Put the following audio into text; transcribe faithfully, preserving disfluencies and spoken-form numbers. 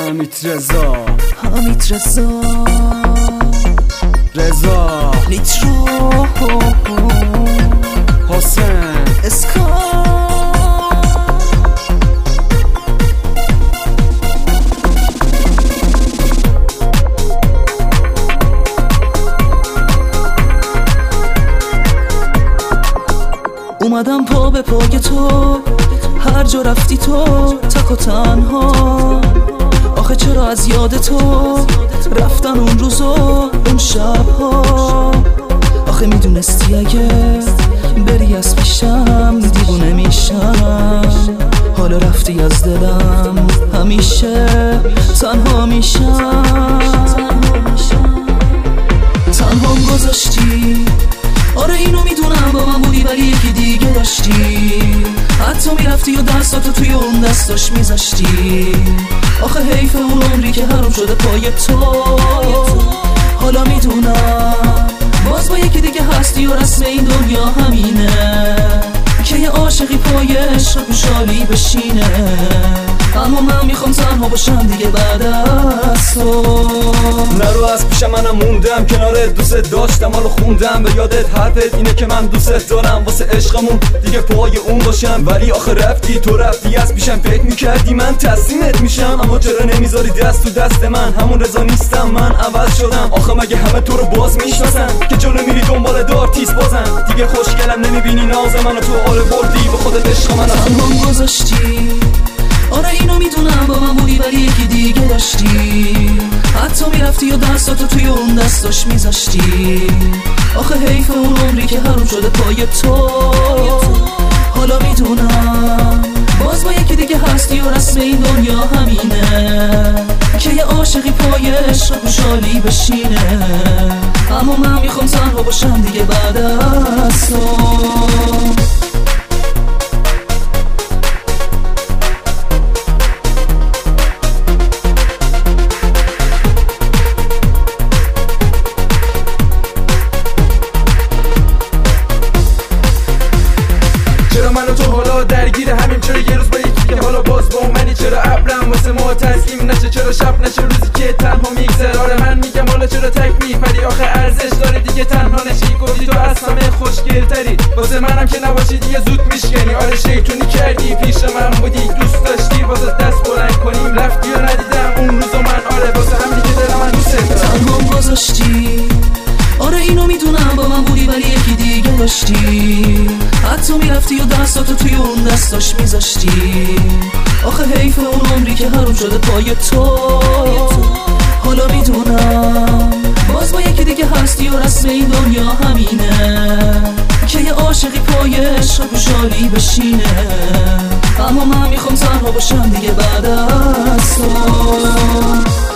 حمید رضا حمید رضا رضا نیترو حسین اسکا اومدم پا به پای تو، هر جا رفتی تو تک و تنها. آخه چرا از یاد تو رفتن اون روز و اون شبها؟ آخه میدونستی اگه بری از پیشم دیوونه میشم. حالا رفتی از دلم، همیشه تنها میشم. تنها گذاشتی، آره اینو میدونم با من بودی ولی یکی دیگه داشتی. حتی میرفتی و دستاتو توی اون دستاش میذاشتی. آخه حیف اون عمری که حروم شده پای تو. حالا میدونم باز با یکی دیگه هستی و رسم این دنیا همینه که یه عاشقی پای عشق خوشحالی بشینه. اما من میخوام تنها باشم دیگه بعد از تو. نرو از پیش منم موندم، کنار دوست داشتم حالو خوندم. به یادت حرفت اینه که من دوست دارم، واسه عشقمون دیگه پای اون باشم. ولی آخه رفتی تو، رفتی از پیشم، فکر میکردی من تسلیمت میشم. اما چرا نمیذاری دست تو دست من؟ همون رضا نیستم من، عوض شدم. آخه مگه همه تو رو باز میشناسن که جلو میری دنبال دارتیس بازن؟ دیگه خوشگلم نمیبینی ناز منو تو آره بردی به خودت عشق منو تنها گذاشتی. آره اینو میدونم با من بودی ولی یکی دیگه داشتی. حتی میرفتی و دستاتو توی اون دستاش میذاشتی. آخه حیف اون عمری که حروم شده پای تو. حالا میدونم باز با یکی دیگه هستی و رسم این دنیا همینه که یه عاشقی پای عشق خوشحالی بشینه. اما من میخوام تنها باشم دیگه بعد از تو. درگیر همین چرا یه روز با یکی که حالا باز با منی؟ چرا ابرم واسه ما تسلیم نشه؟ چرا شب نشه روزی که تنها میگذره؟ آره من میگم حالا چرا تک میپری؟ آخه ارزش داره دیگه تنها نشی. گفتی تو از همه خوشگلتری، واسه منم که نباشی دیگه زود میشکنی. آره شیطونی کردی پیش من بودی، دوست داشتی واسه دست بلند کنیم. رفتی و ندیدم اون روزو من، آره واسه همین که دلم من دوست دارم. تنها گذاشتی، آره اینو میدونم با من بودی ولی یکی دیگه داشتی. حتی میرفتی و دستاتو توی اون دستاش میذاشتی. آخه حیف اون عمری که حروم شده پای تو. حالا میدونم باز با یکی دیگه هستی و رسم این دنیا همینه که یه عاشقی پای عشق خوشحالی بشینه. اما من میخوام تنها باشم دیگه بعد از تو.